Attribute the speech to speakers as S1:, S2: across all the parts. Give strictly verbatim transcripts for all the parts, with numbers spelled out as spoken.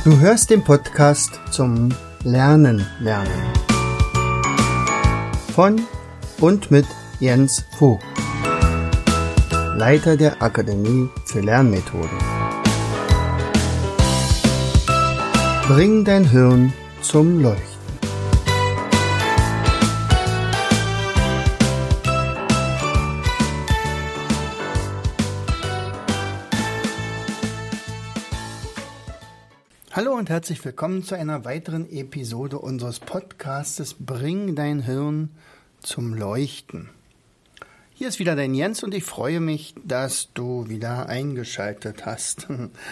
S1: Du hörst den Podcast zum Lernen lernen von und mit Jens Vogt, Leiter der Akademie für Lernmethoden. Bring dein Hirn zum Leuchten. Hallo und herzlich willkommen zu einer weiteren Episode unseres Podcastes Bring dein Hirn zum Leuchten. Hier ist wieder dein Jens und ich freue mich, dass du wieder eingeschaltet hast.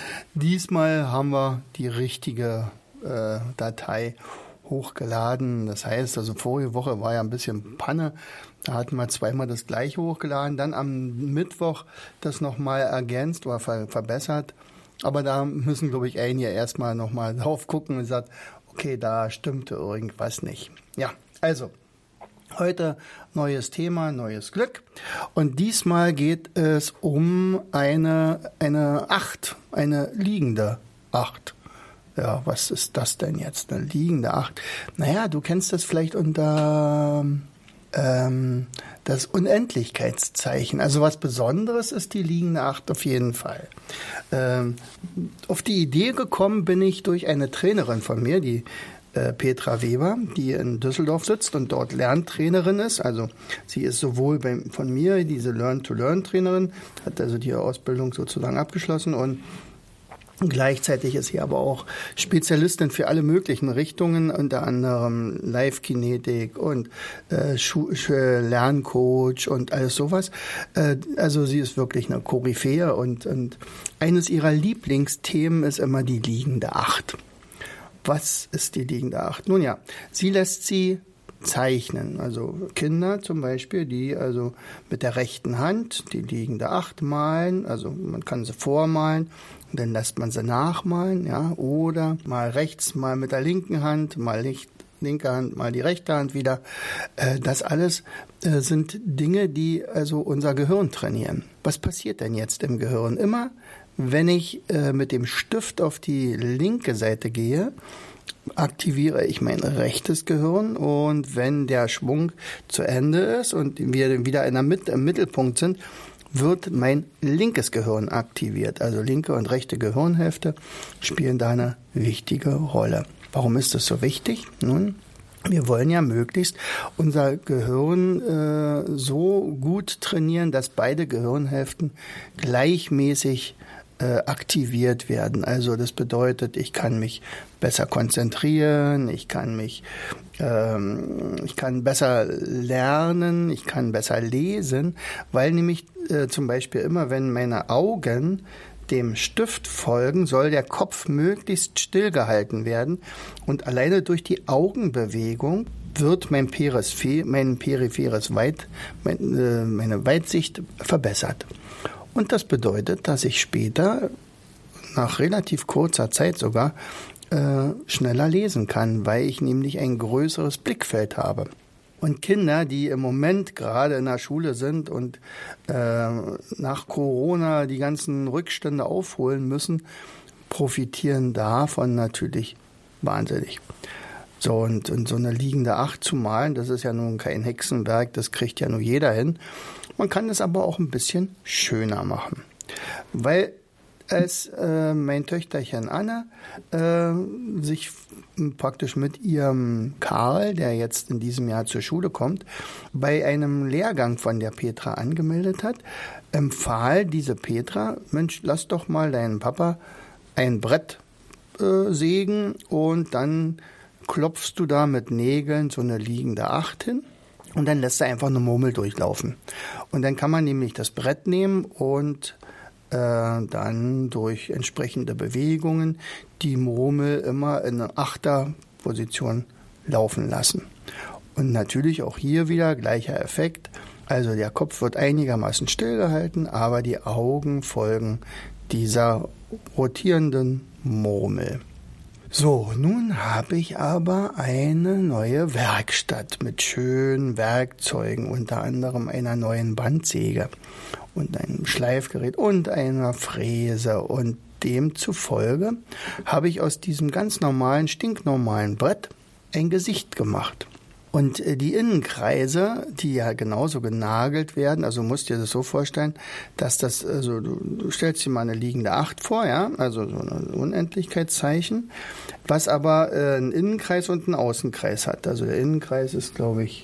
S1: Diesmal haben wir die richtige äh, Datei hochgeladen. Das heißt, also vorige Woche war ja ein bisschen Panne. Da hatten wir zweimal das gleiche hochgeladen. Dann am Mittwoch das nochmal ergänzt oder ver- verbessert. Aber da müssen, glaube ich, einige erstmal nochmal drauf gucken und sagen, okay, da stimmte irgendwas nicht. Ja, also, heute neues Thema, neues Glück. Und diesmal geht es um eine, eine Acht, eine liegende Acht. Ja, was ist das denn jetzt, eine liegende Acht? Naja, du kennst das vielleicht unter ähm, das Unendlichkeitszeichen. Also was Besonderes ist die liegende Acht auf jeden Fall. Ähm, auf die Idee gekommen bin ich durch eine Trainerin von mir, die äh, Petra Weber, die in Düsseldorf sitzt und dort Lerntrainerin ist. Also sie ist sowohl bei, von mir diese Learn-to-Learn-Trainerin, hat also die Ausbildung sozusagen abgeschlossen und gleichzeitig ist sie aber auch Spezialistin für alle möglichen Richtungen, unter anderem Live-Kinetik und äh, Schu- Lerncoach und alles sowas. Äh, also sie ist wirklich eine Koryphäe und, und eines ihrer Lieblingsthemen ist immer die liegende Acht. Was ist die liegende Acht? Nun ja, sie lässt sie zeichnen. Also Kinder zum Beispiel, die also mit der rechten Hand die liegende Acht malen, also man kann sie vormalen und dann lässt man sie nachmalen, ja, oder mal rechts, mal mit der linken Hand, mal nicht, linke Hand, mal die rechte Hand wieder. Äh, das alles äh, sind Dinge, die also unser Gehirn trainieren. Was passiert denn jetzt im Gehirn? Immer, wenn ich äh, mit dem Stift auf die linke Seite gehe, aktiviere ich mein rechtes Gehirn und wenn der Schwung zu Ende ist und wir wieder in der Mitte, im Mittelpunkt sind, wird mein linkes Gehirn aktiviert. Also linke und rechte Gehirnhälfte spielen da eine wichtige Rolle. Warum ist das so wichtig? Nun, wir wollen ja möglichst unser Gehirn äh, so gut trainieren, dass beide Gehirnhälften gleichmäßig äh, aktiviert werden. Also das bedeutet, ich kann mich besser konzentrieren, ich kann mich, ähm, ich kann besser lernen, ich kann besser lesen, weil nämlich äh, zum Beispiel immer, wenn meine Augen dem Stift folgen, soll der Kopf möglichst stillgehalten werden und alleine durch die Augenbewegung wird mein, Perisphä- mein peripheres Weit, mein, äh, meine Weitsicht verbessert. Und das bedeutet, dass ich später, nach relativ kurzer Zeit sogar, äh, schneller lesen kann, weil ich nämlich ein größeres Blickfeld habe. Und Kinder, die im Moment gerade in der Schule sind und äh, nach Corona die ganzen Rückstände aufholen müssen, profitieren davon natürlich wahnsinnig. So, und, und so eine liegende Acht zu malen, das ist ja nun kein Hexenwerk, das kriegt ja nur jeder hin. Man kann es aber auch ein bisschen schöner machen. Weil als äh, mein Töchterchen Anne äh, sich praktisch mit ihrem Karl, der jetzt in diesem Jahr zur Schule kommt, bei einem Lehrgang von der Petra angemeldet hat, empfahl diese Petra, Mensch, lass doch mal deinen Papa ein Brett äh, sägen und dann klopfst du da mit Nägeln so eine liegende Acht hin. Und dann lässt er einfach eine Murmel durchlaufen. Und dann kann man nämlich das Brett nehmen und äh, dann durch entsprechende Bewegungen die Murmel immer in eine Achterposition laufen lassen. Und natürlich auch hier wieder gleicher Effekt. Also der Kopf wird einigermaßen stillgehalten, aber die Augen folgen dieser rotierenden Murmel. So, nun habe ich aber eine neue Werkstatt mit schönen Werkzeugen, unter anderem einer neuen Bandsäge und einem Schleifgerät und einer Fräse und demzufolge habe ich aus diesem ganz normalen, stinknormalen Brett ein Gesicht gemacht. Und die Innenkreise, die ja genauso genagelt werden, also du musst dir das so vorstellen, dass das, also du, du stellst dir mal eine liegende acht vor, ja, also so ein Unendlichkeitszeichen, was aber äh, einen Innenkreis und einen Außenkreis hat. Also der Innenkreis ist, glaube ich,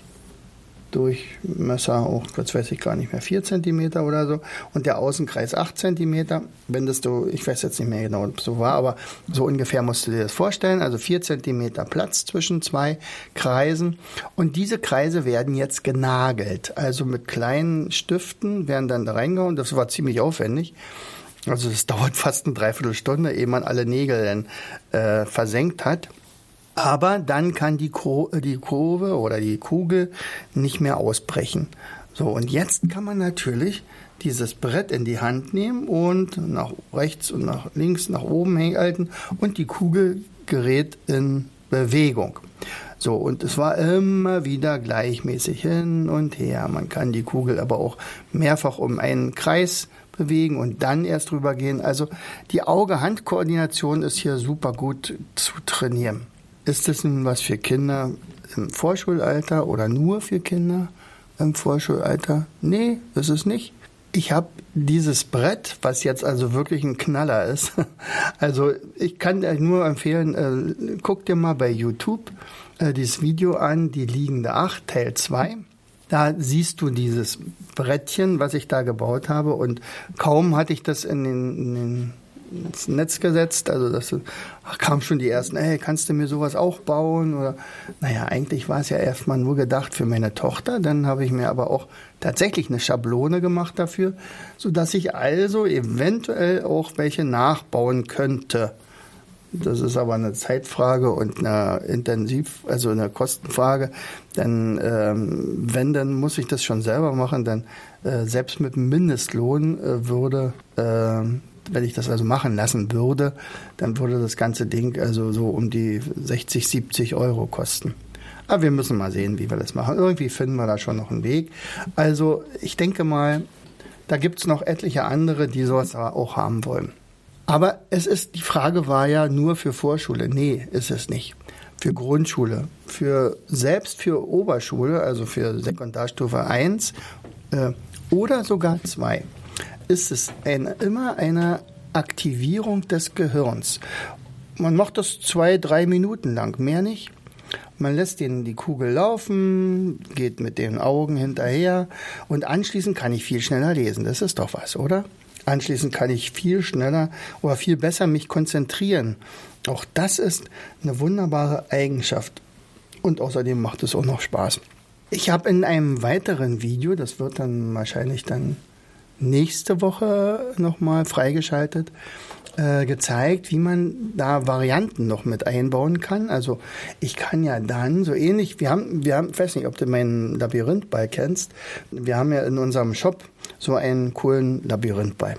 S1: Durchmesser auch, jetzt weiß ich gar nicht mehr, vier Zentimeter oder so und der Außenkreis acht Zentimeter. Wenn das so, ich weiß jetzt nicht mehr genau, ob es so war, aber so ungefähr musst du dir das vorstellen. Also vier Zentimeter Platz zwischen zwei Kreisen und diese Kreise werden jetzt genagelt. Also mit kleinen Stiften werden dann da reingehauen. Das war ziemlich aufwendig. Also das dauert fast eine Dreiviertelstunde, ehe man alle Nägel dann äh, versenkt hat. Aber dann kann die, Kur- die Kurve oder die Kugel nicht mehr ausbrechen. So, und jetzt kann man natürlich dieses Brett in die Hand nehmen und nach rechts und nach links, nach oben halten und die Kugel gerät in Bewegung. So, und es war immer wieder gleichmäßig hin und her. Man kann die Kugel aber auch mehrfach um einen Kreis bewegen und dann erst drüber gehen. Also die Auge-Hand-Koordination ist hier super gut zu trainieren. Ist das nun was für Kinder im Vorschulalter oder nur für Kinder im Vorschulalter? Nee, ist es nicht. Ich habe dieses Brett, was jetzt also wirklich ein Knaller ist, also ich kann euch nur empfehlen, äh, guck dir mal bei YouTube äh, dieses Video an, die liegende acht, Teil zwei. Da siehst du dieses Brettchen, was ich da gebaut habe und kaum hatte ich das in den, in den ins Netz gesetzt, also das ach, kam schon die ersten, ey, kannst du mir sowas auch bauen? Oder naja, eigentlich war es ja erstmal nur gedacht für meine Tochter, dann habe ich mir aber auch tatsächlich eine Schablone gemacht dafür, sodass ich also eventuell auch welche nachbauen könnte. Das ist aber eine Zeitfrage und eine Intensiv, also eine Kostenfrage. Dann, ähm, wenn, dann muss ich das schon selber machen, dann äh, selbst mit dem Mindestlohn äh, würde äh, wenn ich das also machen lassen würde, dann würde das ganze Ding also so um die sechzig, siebzig Euro kosten. Aber wir müssen mal sehen, wie wir das machen. Irgendwie finden wir da schon noch einen Weg. Also ich denke mal, da gibt es noch etliche andere, die sowas auch haben wollen. Aber es ist, die Frage war ja nur für Vorschule. Nee, ist es nicht. Für Grundschule, für selbst für Oberschule, also für Sekundarstufe eins äh, oder sogar zwei. Ist es eine, immer eine Aktivierung des Gehirns. Man macht das zwei, drei Minuten lang, mehr nicht. Man lässt den, die Kugel laufen, geht mit den Augen hinterher und anschließend kann ich viel schneller lesen. Das ist doch was, oder? Anschließend kann ich viel schneller oder viel besser mich konzentrieren. Auch das ist eine wunderbare Eigenschaft. Und außerdem macht es auch noch Spaß. Ich habe in einem weiteren Video, das wird dann wahrscheinlich dann nächste Woche nochmal freigeschaltet, äh, gezeigt, wie man da Varianten noch mit einbauen kann. Also ich kann ja dann so ähnlich, wir haben, wir haben, ich weiß nicht, ob du meinen Labyrinthball kennst, wir haben ja in unserem Shop so einen coolen Labyrinthball.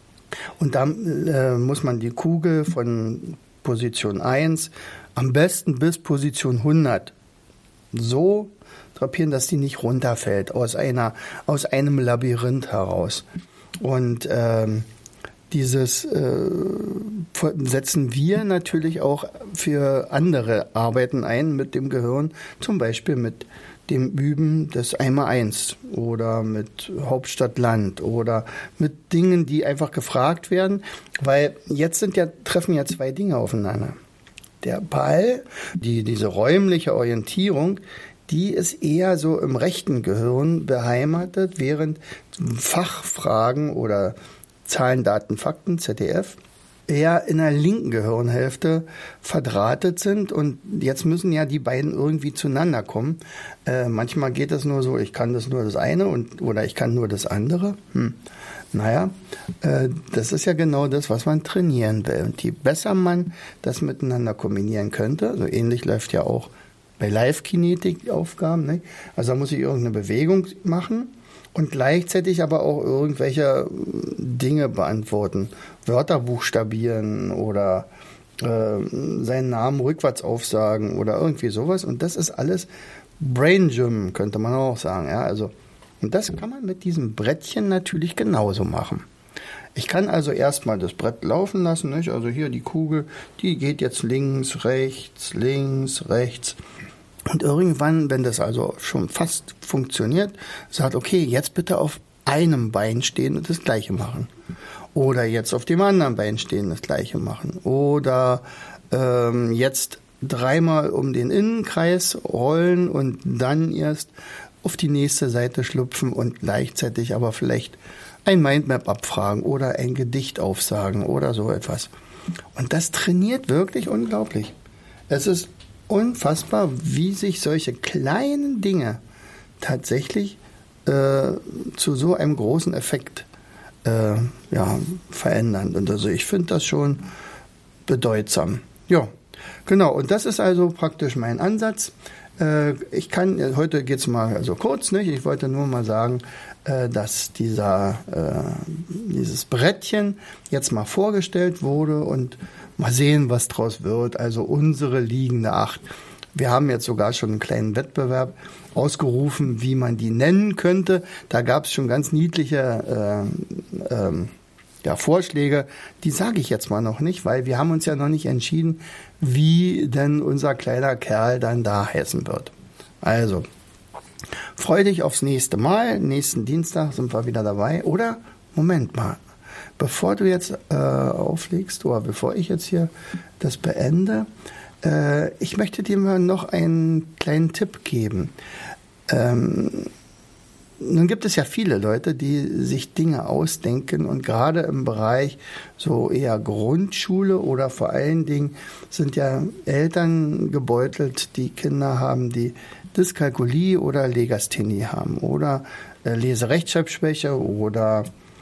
S1: Und da äh, muss man die Kugel von Position eins am besten bis Position hundert so drapieren, dass die nicht runterfällt aus einer aus einem Labyrinth heraus. Und ähm, dieses äh, setzen wir natürlich auch für andere Arbeiten ein mit dem Gehirn, zum Beispiel mit dem Üben des Einmaleins oder mit Hauptstadt-Land oder mit Dingen, die einfach gefragt werden, weil jetzt sind ja treffen ja zwei Dinge aufeinander. Der Ball, die diese räumliche Orientierung, die ist eher so im rechten Gehirn beheimatet, während Fachfragen oder Zahlen, Daten, Fakten, Z D F, eher in der linken Gehirnhälfte verdrahtet sind. Und jetzt müssen ja die beiden irgendwie zueinander kommen. Äh, manchmal geht es nur so, ich kann das nur das eine und oder ich kann nur das andere. Hm. Naja, äh, das ist ja genau das, was man trainieren will. Und je besser man das miteinander kombinieren könnte, so ähnlich läuft ja auch bei Live-Kinetik-Aufgaben, ne? Also da muss ich irgendeine Bewegung machen und gleichzeitig aber auch irgendwelche Dinge beantworten. Wörter buchstabieren oder äh, seinen Namen rückwärts aufsagen oder irgendwie sowas. Und das ist alles Brain Gym, könnte man auch sagen. Ja? Also, und das kann man mit diesem Brettchen natürlich genauso machen. Ich kann also erstmal das Brett laufen lassen, nicht? Also hier die Kugel, die geht jetzt links, rechts, links, rechts. Und irgendwann, wenn das also schon fast funktioniert, sagt, okay, jetzt bitte auf einem Bein stehen und das Gleiche machen. Oder jetzt auf dem anderen Bein stehen und das Gleiche machen. Oder ähm, jetzt dreimal um den Innenkreis rollen und dann erst auf die nächste Seite schlüpfen und gleichzeitig aber vielleicht ein Mindmap abfragen oder ein Gedicht aufsagen oder so etwas. Und das trainiert wirklich unglaublich. Es ist unfassbar, wie sich solche kleinen Dinge tatsächlich äh, zu so einem großen Effekt äh, ja, verändern. Und also ich finde das schon bedeutsam. Ja, genau. Und das ist also praktisch mein Ansatz. Äh, ich kann, heute geht es mal also kurz, nicht? Ich wollte nur mal sagen, äh, dass dieser, äh, dieses Brettchen jetzt mal vorgestellt wurde und mal sehen, was draus wird. Also unsere liegende Acht. Wir haben jetzt sogar schon einen kleinen Wettbewerb ausgerufen, wie man die nennen könnte. Da gab es schon ganz niedliche äh, ähm, ja, Vorschläge. Die sage ich jetzt mal noch nicht, weil wir haben uns ja noch nicht entschieden, wie denn unser kleiner Kerl dann da heißen wird. Also, freu dich aufs nächste Mal. Nächsten Dienstag sind wir wieder dabei. Oder, Moment mal, bevor du jetzt äh, auflegst oder bevor ich jetzt hier das beende, äh, ich möchte dir mal noch einen kleinen Tipp geben. Ähm, nun gibt es ja viele Leute, die sich Dinge ausdenken und gerade im Bereich so eher Grundschule oder vor allen Dingen sind ja Eltern gebeutelt, die Kinder haben, die Dyskalkulie oder Legasthenie haben oder äh, Lese-Rechtschreibschwäche oder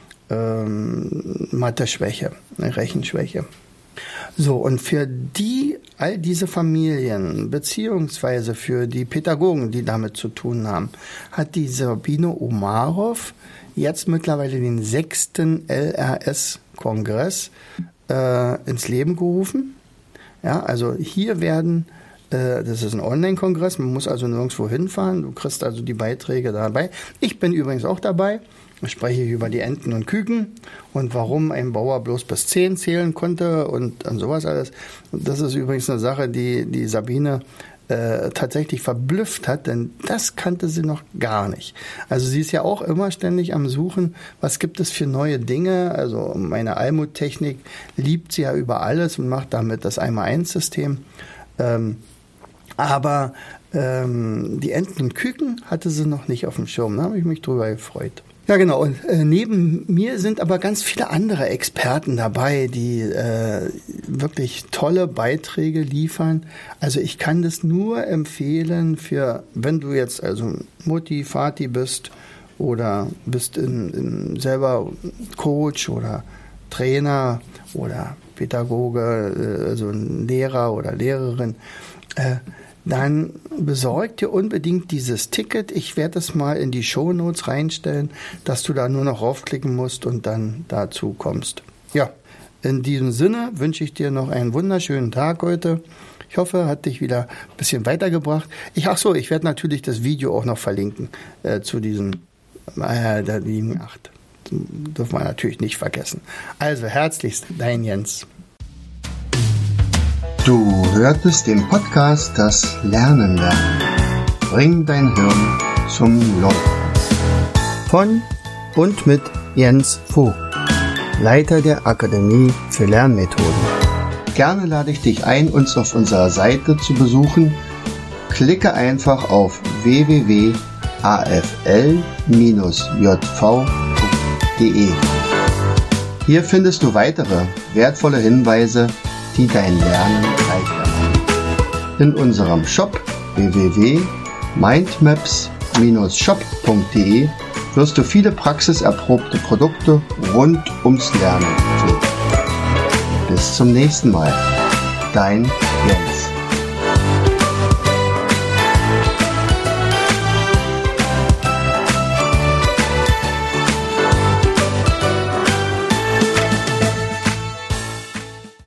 S1: ähm, Mathe-Schwäche, Rechenschwäche. So, und für die, all diese Familien, beziehungsweise für die Pädagogen, die damit zu tun haben, hat die Sabine Omarov jetzt mittlerweile den sechsten L R S-Kongress äh, ins Leben gerufen. Ja, also hier werden, äh, das ist ein Online-Kongress, man muss also nirgendwo hinfahren, du kriegst also die Beiträge dabei. Ich bin übrigens auch dabei. Ich spreche hier über die Enten und Küken und warum ein Bauer bloß bis zehn zählen konnte und, und sowas alles. Und das ist übrigens eine Sache, die die Sabine äh, tatsächlich verblüfft hat, denn das kannte sie noch gar nicht. Also sie ist ja auch immer ständig am Suchen, was gibt es für neue Dinge. Also meine Almut-Technik liebt sie ja über alles und macht damit das eins mal eins System. Ähm, aber ähm, die Enten und Küken hatte sie noch nicht auf dem Schirm. Da habe ich mich drüber gefreut. Ja, genau. Und äh, neben mir sind aber ganz viele andere Experten dabei, die äh, wirklich tolle Beiträge liefern. Also ich kann das nur empfehlen für, wenn du jetzt also Mutti, Vati bist oder bist in, in selber Coach oder Trainer oder Pädagoge, äh, also ein Lehrer oder Lehrerin, äh, dann besorg dir unbedingt dieses Ticket. Ich werde es mal in die Shownotes reinstellen, dass du da nur noch raufklicken musst und dann dazu kommst. Ja, in diesem Sinne wünsche ich dir noch einen wunderschönen Tag heute. Ich hoffe, hat dich wieder ein bisschen weitergebracht. Ich, ach so, ich werde natürlich das Video auch noch verlinken äh, zu diesem äh, der lieben acht. Dürfen wir natürlich nicht vergessen. Also herzlichst, dein Jens.
S2: Du hörtest den Podcast Das Lernen lernen. Bring dein Hirn zum Leuchten.
S1: Von und mit Jens Vogt, Leiter der Akademie für Lernmethoden.
S2: Gerne lade ich dich ein, uns auf unserer Seite zu besuchen. Klicke einfach auf w w w punkt a f l bindestrich j v punkt d e. Hier findest du weitere wertvolle Hinweise, die dein Lernen leichter machen. In unserem Shop w w w punkt mindmaps bindestrich shop punkt d e wirst du viele praxiserprobte Produkte rund ums Lernen finden. Bis zum nächsten Mal. Dein Jens.